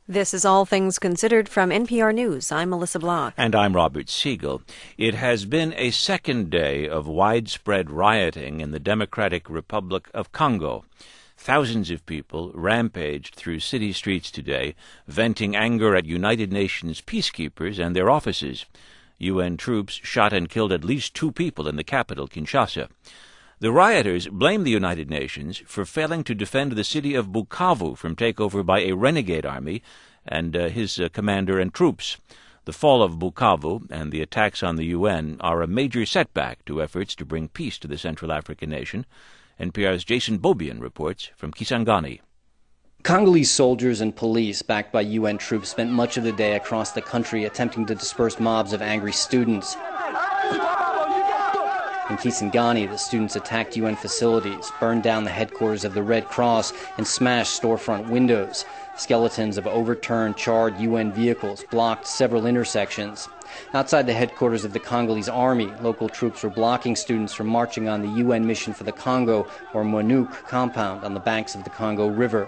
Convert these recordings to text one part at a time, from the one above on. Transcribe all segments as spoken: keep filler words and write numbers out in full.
This is All Things Considered from N P R News. I'm Melissa Block. And I'm Robert Siegel. It has been a second day of widespread rioting in the Democratic Republic of Congo. Thousands of people rampaged through city streets today, venting anger at United Nations peacekeepers and their offices. U N troops shot and killed at least two people in the capital, Kinshasa. The rioters blame the United Nations for failing to defend the city of Bukavu from takeover by a renegade army and uh, his uh, commander and troops. The fall of Bukavu and the attacks on the U N are a major setback to efforts to bring peace to the Central African nation. N P R's Jason Beaubien reports from Kisangani. Congolese soldiers and police, backed by U N troops, spent much of the day across the country attempting to disperse mobs of angry students. In Kisangani, the students attacked U N facilities, burned down the headquarters of the Red Cross, and smashed storefront windows. Skeletons of overturned, charred U N vehicles blocked several intersections. Outside the headquarters of the Congolese army, local troops were blocking students from marching on the U N mission for the Congo, or MONUC, compound on the banks of the Congo River.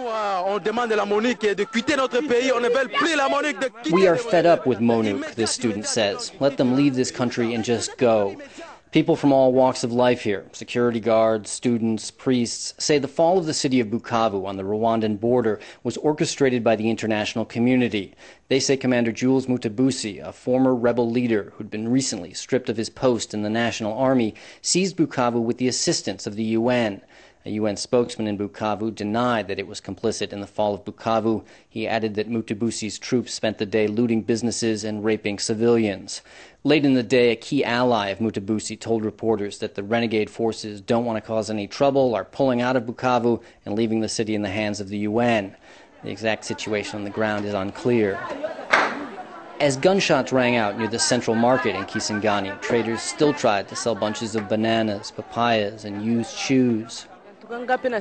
We are fed up with MONUC, this student says. Let them leave this country and just go. People from all walks of life here, security guards, students, priests, say the fall of the city of Bukavu on the Rwandan border was orchestrated by the international community. They say Commander Jules Mutabusi, a former rebel leader who'd been recently stripped of his post in the National Army, seized Bukavu with the assistance of the U N. A U N spokesman in Bukavu denied that it was complicit in the fall of Bukavu. He added that Mutabusi's troops spent the day looting businesses and raping civilians. Late in the day, a key ally of Mutabusi told reporters that the renegade forces don't want to cause any trouble, are pulling out of Bukavu and leaving the city in the hands of the U N. The exact situation on the ground is unclear. As gunshots rang out near the central market in Kisangani, traders still tried to sell bunches of bananas, papayas, and used shoes. A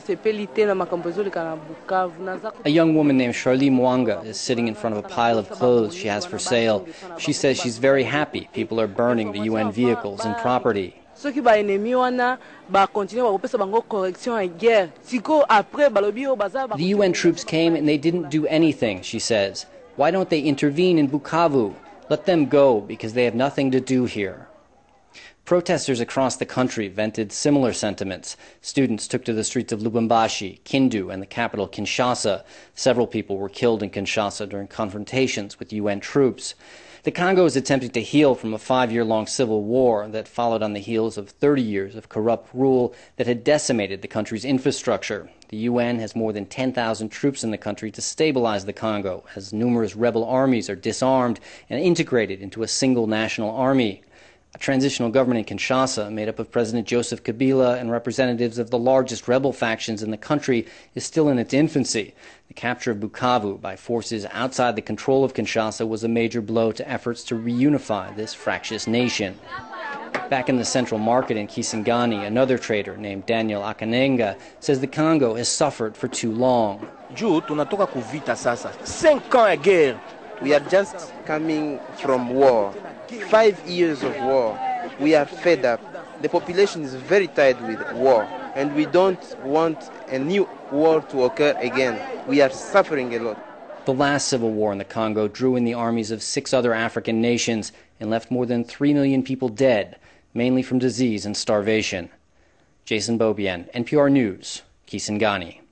young woman named Charlie Mwanga is sitting in front of a pile of clothes she has for sale. She says she's very happy people are burning the U N vehicles and property. The U N troops came and they didn't do anything, she says. Why don't they intervene in Bukavu? Let them go because they have nothing to do here. Protesters across the country vented similar sentiments. Students took to the streets of Lubumbashi, Kindu, and the capital Kinshasa. Several people were killed in Kinshasa during confrontations with U N troops. The Congo is attempting to heal from a five-year-long civil war that followed on the heels of thirty years of corrupt rule that had decimated the country's infrastructure. The U N has more than ten thousand troops in the country to stabilize the Congo, as numerous rebel armies are disarmed and integrated into a single national army. A transitional government in Kinshasa, made up of President Joseph Kabila and representatives of the largest rebel factions in the country, is still in its infancy. The capture of Bukavu by forces outside the control of Kinshasa was a major blow to efforts to reunify this fractious nation. Back in the central market in Kisangani, another trader named Daniel Akanenga says the Congo has suffered for too long. We are just coming from war. Five years of war. We are fed up. The population is very tired with war, and we don't want a new war to occur again. We are suffering a lot. The last civil war in the Congo drew in the armies of six other African nations and left more than three million people dead, mainly from disease and starvation. Jason Beaubien, N P R News, Kisangani.